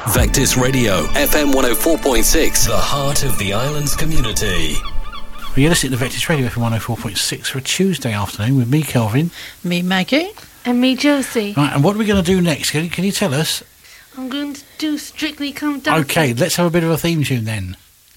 Vectis Radio, FM 104.6, the heart of the island's community. Well, you're listening to Vectis Radio, FM 104.6 for a Tuesday afternoon with me, Kelvin. Me, Maggie. And me, Josie. Right, and what are we going to do next? Can you tell us? I'm going to do Strictly Come Dancing. Okay, let's have a bit of a theme tune then.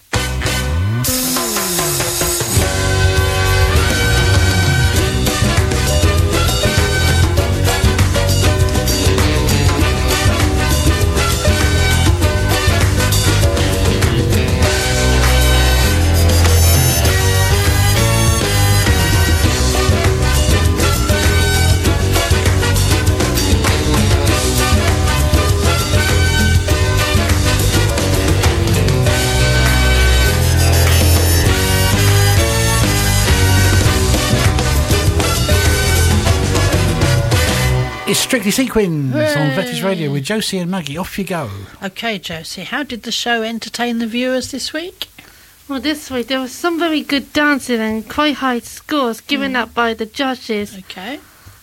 It's Strictly Sequins on Vectis Radio with Josie and Maggie. Off you go. Okay, Josie, how did the show entertain the viewers this week? Well, this week there was some very good dancing and quite high scores given up by the judges. Okay.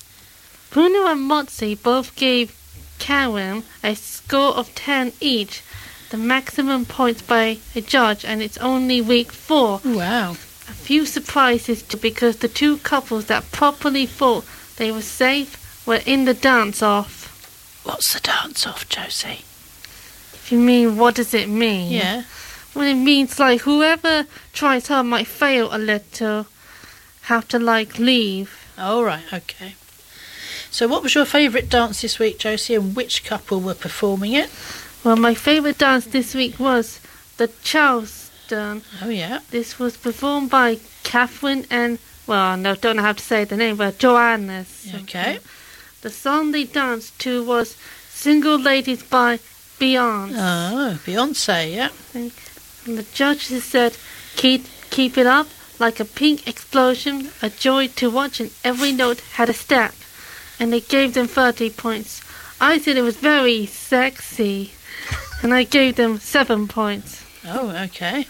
Bruno and Motzi both gave Karen a score of 10 each, the maximum points by a judge, and it's only week 4. Wow. A few surprises too, because the two couples that properly thought they were safe were in the dance-off. What's the dance-off, Josie? If you mean, what does it mean? Yeah. Well, it means, like, whoever tries hard might fail a little, have to, like, leave. Oh, right, okay. So what was your favourite dance this week, Josie, and which couple were performing it? Well, my favourite dance this week was the Charleston. Oh, yeah. This was performed by Catherine and, well, no, don't know how to say the name, but Joannes. Okay. The song they danced to was Single Ladies by Beyonce. Oh, Beyonce, yeah. And the judges said, keep it up, like a pink explosion, a joy to watch, and every note had a step. And they gave them 30 points. I said it was very sexy, and I gave them 7 points. Oh, okay.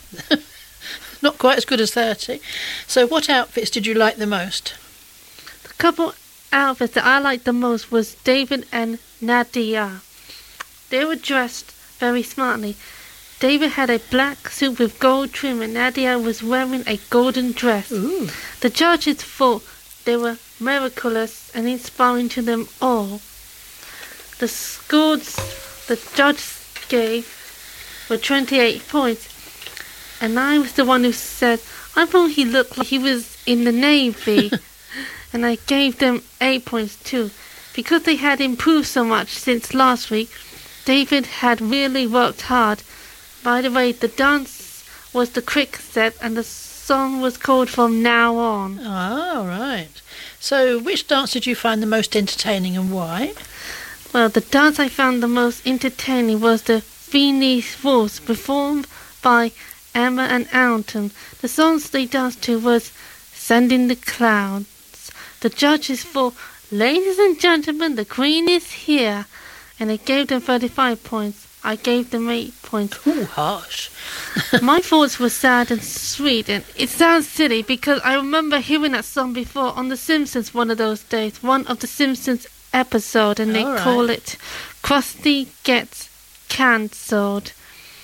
Not quite as good as 30. So what outfits did you like the most? The couple outfits that I liked the most was David and Nadia. They were dressed very smartly. David had a black suit with gold trim and Nadia was wearing a golden dress. Ooh. The judges thought they were miraculous and inspiring to them all. The scores the judges gave were 28 points, and I was the one who said, I thought he looked like he was in the Navy. And I gave them 8 points too. Because they had improved so much since last week, David had really worked hard. By the way, the dance was the cricket set and the song was called From Now On. Oh, right. So which dance did you find the most entertaining and why? Well, the dance I found the most entertaining was the Viennese Waltz, performed by Emma and Alton. The songs they danced to was Sending the Clouds. The judges thought, ladies and gentlemen, the Queen is here. And they gave them 35 points. I gave them 8 points. Ooh, harsh. My thoughts were sad and sweet, and it sounds silly because I remember hearing that song before on The Simpsons one of those days, one of The Simpsons episode, and they call it Krusty Gets Cancelled.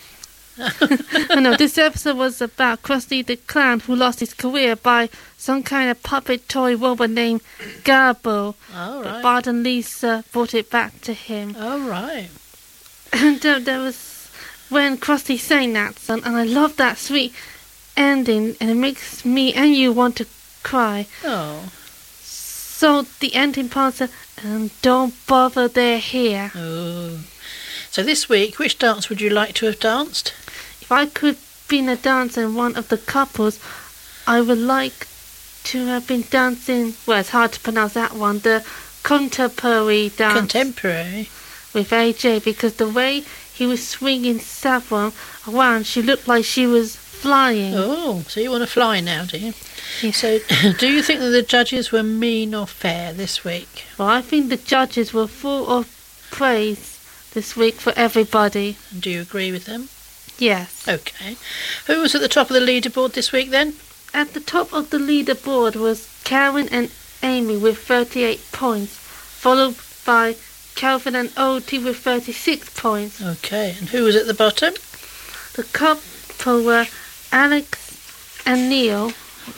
No, this episode was about Krusty the Clown who lost his career by some kind of puppet toy robot named Garbo. All right. But Bart and Lisa brought it back to him. All right. And there was when Krusty sang that song, and I love that sweet ending, and it makes me and you want to cry. Oh. So the ending part said, and don't bother, they're here. Oh. So this week, which dance would you like to have danced? If I could be in a dance in one of the couples, I would like to have been dancing, well, it's hard to pronounce that one, the contemporary dance. Contemporary? With AJ, because the way he was swinging Saffron around, she looked like she was flying. Oh, so you want to fly now, do you? Yeah. So, do you think that the judges were mean or fair this week? Well, I think the judges were full of praise this week for everybody. Do you agree with them? Yes. Okay. Who was at the top of the leaderboard this week then? At the top of the leaderboard was Karen and Amy with 38 points, followed by Calvin and OT with 36 points. Okay, and who was at the bottom? The couple were Alex and Neil.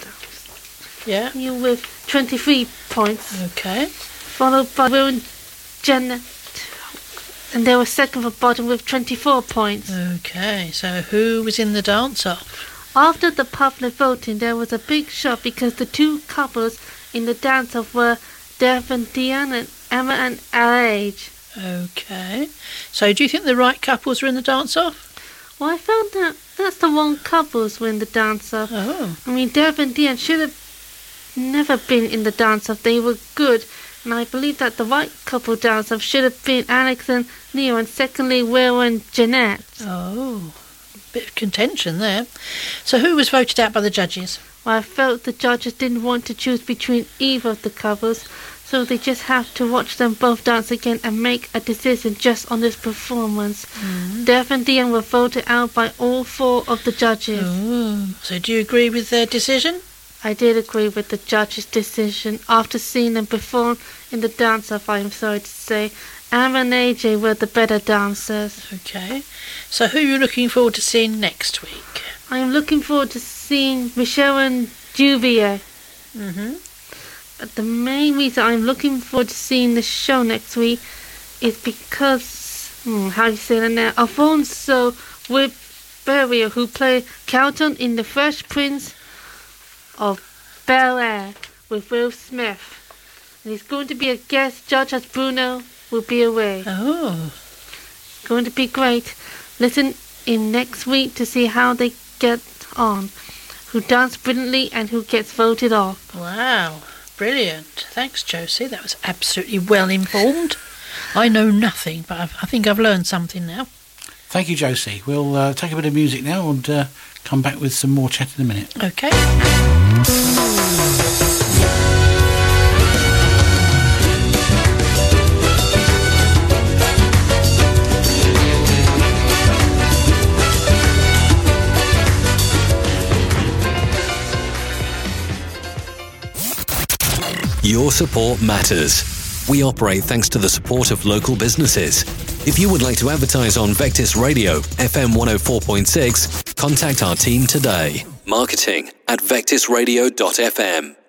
Yeah. Neil with 23 points. Okay. Followed by Will and Janet. And they were second from bottom with 24 points. Okay, so who was in the dance-off? After the public voting, there was a big shock because the two couples in the dance-off were Dev and Diane and Emma and LH. Okay. So do you think the right couples were in the dance-off? Well, I found that that's the wrong couples were in the dance-off. Oh. I mean, Dev and Diane should have never been in the dance-off. They were good. And I believe that the right couple dance-off should have been Alex and Neil, and secondly, Will and Jeanette. Oh. Bit of contention there. So who was voted out by the judges? Well, I felt the judges didn't want to choose between either of the couples, so they just have to watch them both dance again and make a decision just on this performance. Dev and Diane were voted out by all four of the judges. Oh. So do you agree with their decision? I did agree with the judges' decision. After seeing them perform in the dance-off, I am sorry to say, Emma and AJ were the better dancers. Okay. So who are you looking forward to seeing next week? I am looking forward to seeing Michelle and Juvier. But the main reason I'm looking forward to seeing the show next week is because, how do you say that now? Alfonso with Beria, who played Carlton in The Fresh Prince of Bel-Air with Will Smith. And he's going to be a guest judge as Bruno will be away. Oh. Going to be great. Listen in next week to see how they get on, who dance brilliantly and who gets voted off. Wow. Brilliant. Thanks, Josie. That was absolutely well informed. I know nothing, but I think I've learned something now. Thank you, Josie. We'll take a bit of music now and come back with some more chat in a minute. Okay. Your support matters. We operate thanks to the support of local businesses. If you would like to advertise on Vectis Radio, FM 104.6, contact our team today. Marketing@vectisradio.fm.